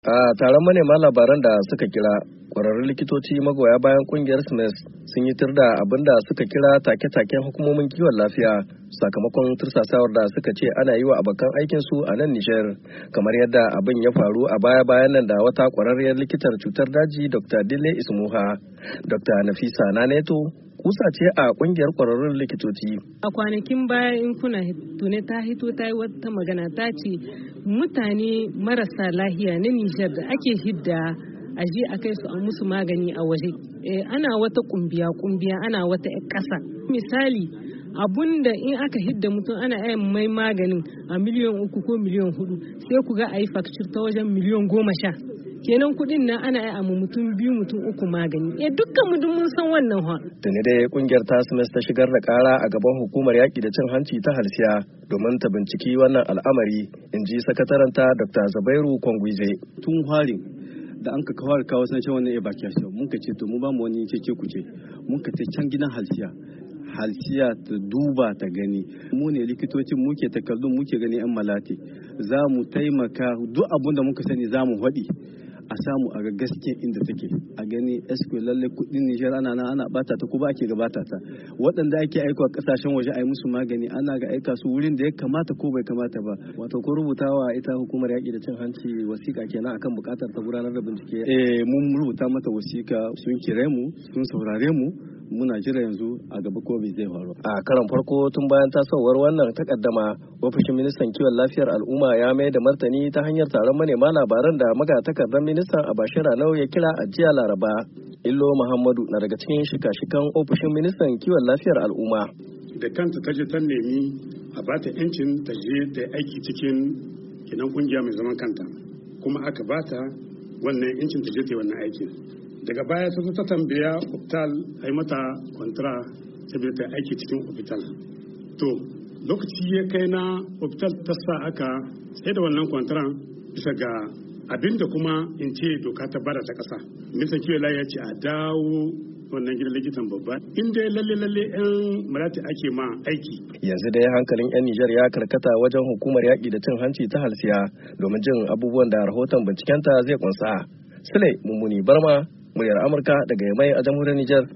A taron manema labaran da suka kira, ƙwararrun likitoci magoya bayan ƙungiyar SMES sun yi tir da abin da suka kira take-taken hukumomin kiwon lafiya sakamakon tursasawar da suka ce ana yi wa abokan aikinsu a nan Nijar, kamar yadda abin ya faru a baya-bayan nan da wata ƙwararriyar likitar cutar daji Dr. Dile Ismuha. Dr. Nafisa Naneto kusa ce a kungiyar kwararrun likitoci. A kwanakin baya in kuna tune ta hito ta yi wata magana ta ce mutane marasa lahiya na Nijar da ake hidda a je a kai su a musu magani a waje. Ana wata kumbiya ana wata ƙasa. Misali abunda in aka hidda mutum ana yin mai maganin a miliyan 3 ko miliyan 4 sai ku ga a yi fakcir ta wajen miliyan 10. Kenan kudin nan ana yi amma mutum 2 mutum 3 magani dukkan mu mun san wannan ha. Tuni dai kungiyar ta SMES ta shigar da kara a gaban hukumar yaki da cin hanci ta halsiya domin ta binciki wannan al'amari, in ji sakataranta Dr. Zabairu Kwangwize. Tun harin da an ka kawar kawo sanin wannan evacuation mun ka ce to mu ba mu wani cece kuce mun ka ta can gidan halsiya ta duba ta gani, mu ne likitocin muke takardun muke gani yan malati, za mu taimaka duk abun da muka sani za mu haɗi a samu a ga gaske inda take, a gani esko lalle kudin Nijar ana bata ta ko ba ake gabata ta, waɗanda ake aika kasashen waje a yi musu magani ana ga aika su wurin da ya kamata ko bai kamata ba. Wato ko rubutawa ita hukumar yaƙi da cin hanci wasiƙa kenan akan buƙatar ta gudanar da bincike. Mun rubuta mata wasiƙa, sun kire mu sun saurare mu, muna jira yanzu a gaba ko bai zai faru. A karon farko tun bayan tasowar wannan takaddama, ofishin ministan kiwon lafiyar al'umma ya mai da martani ta hanyar taron manema labaran da magatakardar ministan Abashir Anau ya kira a jiya Laraba. Illo Muhammadu na daga cikin shika-shikan ofishin ministan kiwon lafiyar al'umma. Da kanta ta je ta nemi a bata yancin ta je ta aiki cikin kinan kungiya mai zaman kanta, kuma aka bata wannan yancin ta je ta yi wannan aikin. Daga baya ta zo ta tambaya hospital a yi mata kwantara saboda ta aiki cikin hospital. To lokaci ya kai na hospital ta sa aka sai da wannan kwantaran bisa ga abinda kuma in ce doka ta bada ta kasa. Ministan kiwon lafiya ya ce a dawo wannan gidan likitan babba inda lalle yan malati ake ma aiki. Yanzu dai hankalin 'yan Nijar ya karkata wajen hukumar yaƙi da cin hanci ta halsiya domin jin abubuwan da rahoton bincikenta zai kunsa. Sule Mummuni Barma, muryar Amurka daga Yamai a jamhuriyar Nijar.